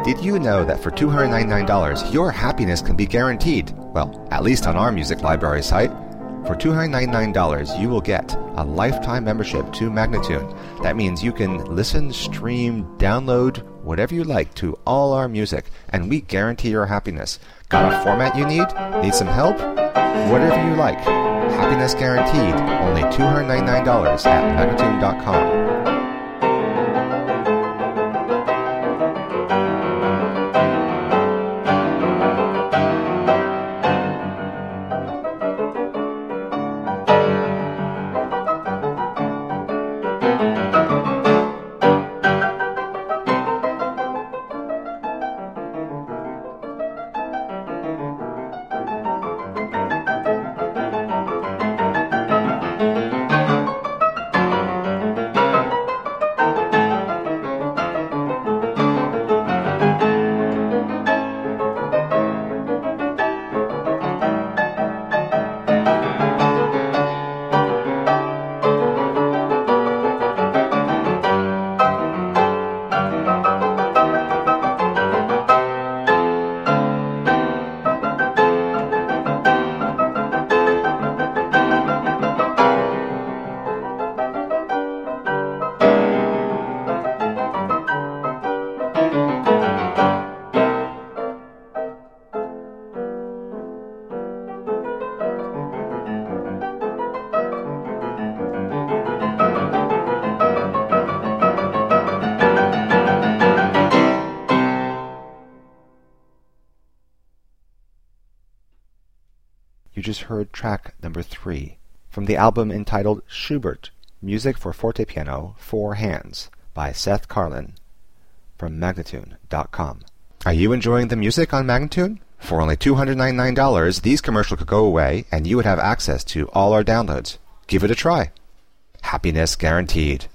Did you know that for $299, your happiness can be guaranteed? Well, at least on our music library site. For $299, you will get a lifetime membership to Magnatune. That means you can listen, stream, download, whatever you like to all our music, and we guarantee your happiness. Got a format you need? Need some help? Whatever you like. Happiness guaranteed. Only $299 at Magnatune.com. You just heard track number 3 from the album entitled Schubert, Music for Forte Piano, 4 Hands by Seth Karlin from Magnatune.com. Are you enjoying the music on Magnatune? For only $299, these commercials could go away and you would have access to all our downloads. Give it a try. Happiness guaranteed.